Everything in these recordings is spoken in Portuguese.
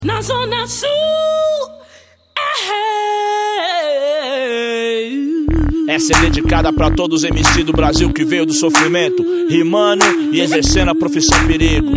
Na Zona Sul, essa é dedicada pra todos os MC do Brasil que veio do sofrimento, rimando e exercendo a profissão perigo.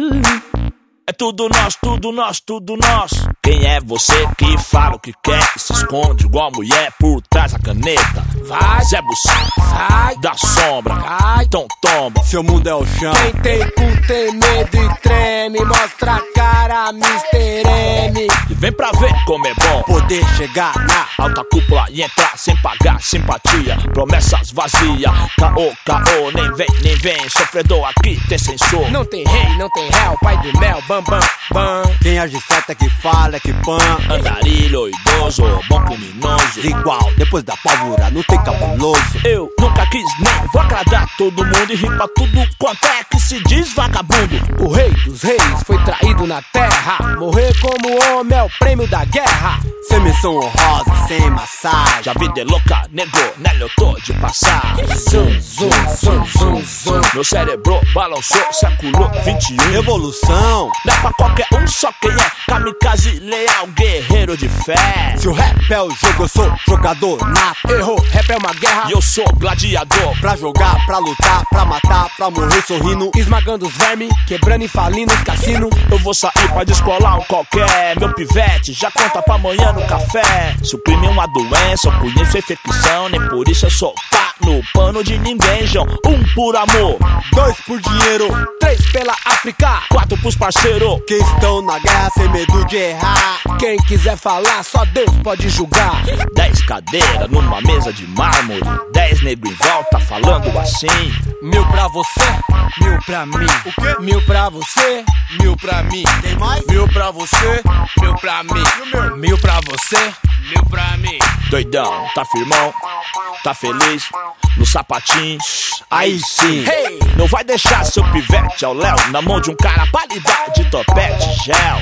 É tudo nós, tudo nós, tudo nós. Quem é você que fala o que quer e se esconde igual mulher por trás da caneta? Vai, Zé Bussai, sai, da sombra, cai, então tomba. Seu mundo é o chão. Quem tem cu tem medo e treme, mostra a cara, Mr. M. E vem pra ver como é bom Poder chegar na alta cúpula e entrar sem pagar simpatia. Promessas vazias, caô, caô, nem vem. Sofredor aqui tem censor. Não tem rei, não tem réu, pai do mel, bam, bam, bam. Quem age certo é que fala, é que pan. Andarilho, idoso, bom criminoso. Igual, depois da pólvora, não tem cabuloso. Eu nunca quis nem vou agradar todo mundo e rir pra tudo quanto é que se diz vagabundo. O rei dos reis foi traído na terra. Morrer como homem é o prêmio da guerra. Sem menção honrosa, sem massagem. Já vida é louca, negou, nela eu tô de passar. Zum, zum, zum, zum, zum. Meu cérebro balançou, século 21. Revolução. Não é pra qualquer um, só quem é kamikaze leal, guerreiro de fé. Se o rap é o jogo, eu sou jogador nato. Errou, rap é uma guerra. E eu sou gladiador. Pra jogar, pra lutar, pra matar, pra morrer sorrindo. Esmagando os vermes, quebrando e falindo os cassinos. Eu vou sair pra descolar um qualquer. Meu pivete já conta pra amanhã no café. Se o crime é uma doença, eu conheço a infecção. Nem por isso eu sou pá no pano de ninguém, João. 1 por amor, 2 por dinheiro, 3 pela África, 4 pros parceiros que estão na guerra sem medo de errar. quem quiser falar, só Deus pode julgar. 10 cadeiras numa mesa de mármore, 10 negros em volta falando assim. 1000 pra você, 1000 pra mim. O quê? 1000 pra você, 1000 pra mim. Tem mais? 1000 pra você, 1000 pra mim. 1000 pra você, 1000 pra mim. Doidão, tá firmão, tá feliz, no sapatinho, aí sim. Hey! Não vai deixar seu pivete ao léu na mão de um cara pra lhe dar de topete gel.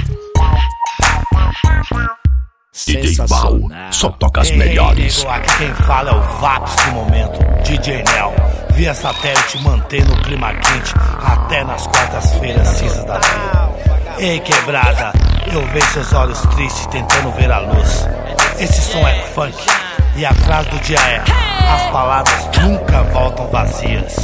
DJ Bal, só toca as melhores. Aqui quem fala é o Vaps do momento, DJ Nel. Via satélite mantendo o clima quente até nas quartas-feiras cinzas da vida. Ei quebrada, eu vejo seus olhos tristes tentando ver a luz. Esse som é funk e a frase do dia é: as palavras nunca voltam vazias.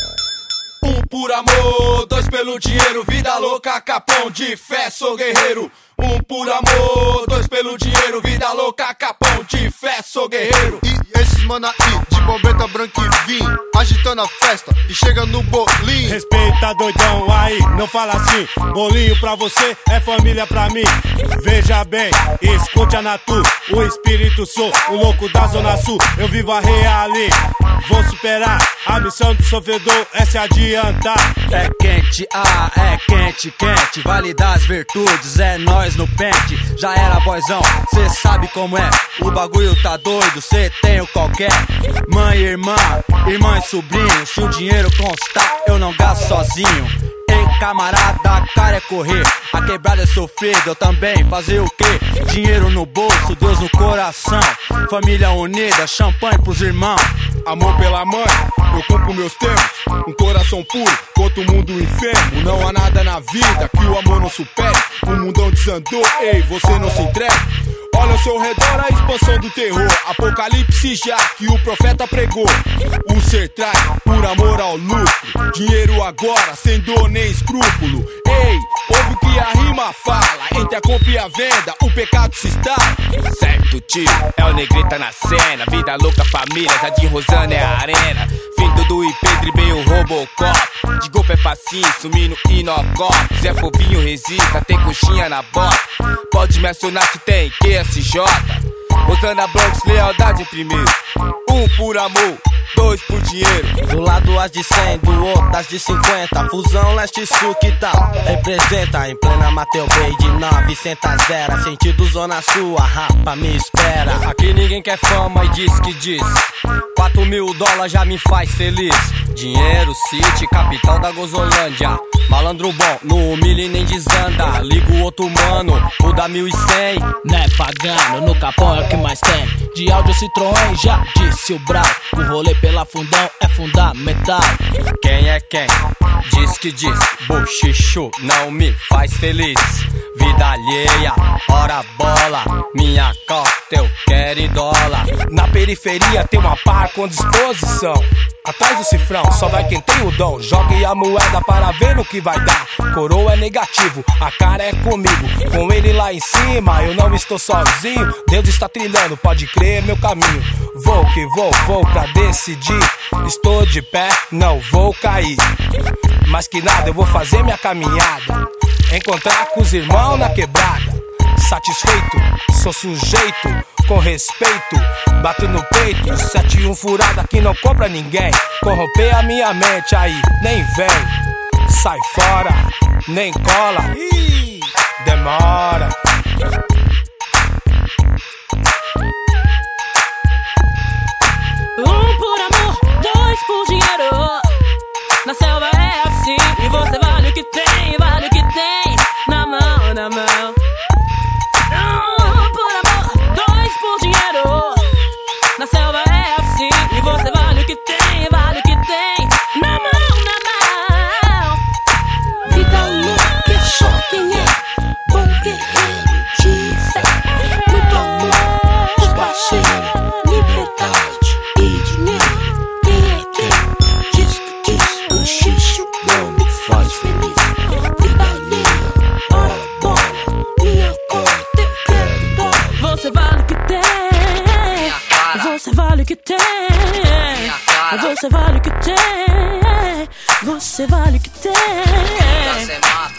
1 por amor, 2 pelo dinheiro, vida louca, capão de fé, sou guerreiro. 1 por amor, 2 pelo dinheiro, vida louca, capão de fé, sou guerreiro. E esses mana aí, de bombeta branca e vinho, agitando a festa e chega no bolinho. Respeita doidão aí, não fala assim. Bolinho pra você é família pra mim. Veja bem, escute a Natu, o espírito sou, o louco da Zona Sul. Eu vivo a reali, vou superar. A missão do sofredor é se adiantar. É quente, é quente, quente. Vale das virtudes, é nós no pente. Já era boyzão, cê sabe como é. O bagulho tá doido, cê tem o qualquer. Mãe e irmã, irmã e sobrinho. Se o dinheiro constar, eu não gasto sozinho. Ei camarada, a cara é correr. A quebrada é sofrida, eu também fazer o quê? Dinheiro no bolso, Deus no coração. Família unida, champanhe pros irmãos. Amor pela mãe, eu cumpro meus termos. Um coração puro, contra o mundo enfermo. Não há nada na vida que o amor não supere. O mundão desandou, ei, você não se entregue. Olha ao seu redor a expansão do terror. Apocalipse já que o profeta pregou. O ser trai por amor ao lucro. Dinheiro agora, sem dor nem escrúpulo. Ei, ouve o que a rima fala. Entre a compra e a venda, o pecado se instala. Certo tio, é o Negrita na cena. Vida louca família, Jardim Rosana é a arena. Fim Dudu e Pedro e bem o Robocop. De golpe é facinho, sumindo Inocop. Zé Povinho resista, tem coxinha na bota. Pode me acionar se tem QSJ. Rosana Bronx, lealdade em primeiro. 1 por amor, 2 por dinheiro. Do lado as de 100, do outro as de 50. Fusão leste-sul que tal? Representa em plena Mateu Bay de 900. Sentido Zona Sul, a rapa me espera. Aqui ninguém quer fama e diz que diz. 4.000 dólares já me faz feliz. Dinheiro, City, capital da Gozolândia. Malandro bom, no humilha e nem desanda. Liga o outro mano, o da 1100. Né pagano, no capão é o que mais tem. De áudio Citroën, já disse o Brau. O rolê pela fundão é fundamental. Quem é quem? Diz que diz, bochicho não me faz feliz. Vida alheia, ora bola, minha cota eu quero dólar. Na periferia tem uma par com disposição. Atrás do cifrão só vai quem tem o dom. Jogue a moeda para ver no que vai dar. Coroa é negativo, a cara é comigo. Com ele lá em cima eu não estou sozinho. Deus está trilhando, pode crer meu caminho. Vou que vou pra decidir. Estou de pé, não vou cair. Mais que nada eu vou fazer minha caminhada. Encontrar com os irmãos na quebrada. Satisfeito, sou sujeito, com respeito, bato no peito, 71 furada que não compra ninguém. Corromper a minha mente aí, nem vem. Sai fora, nem cola, demora. Um por amor, dois por dinheiro. Na selva é assim, e você vale o que tem, vale o que tem. Na mão, na mão. Um por amor, dois por dinheiro. Na selva é assim, e você vale o que tem, vale o que tem. Na mão, na mão. Vida louca é só quem é bom guerreiro de fé. Muito amor, os parceiros, liberdade e dinheiro. Quem é quem? Diz que diz, bochicho não me faz feliz. Vida alheia, ora bola, minha cota eu quero dólar. Você vale o que tem. Você vale o que tem. Você vale o que tem. Você vale o que tem. Você mata.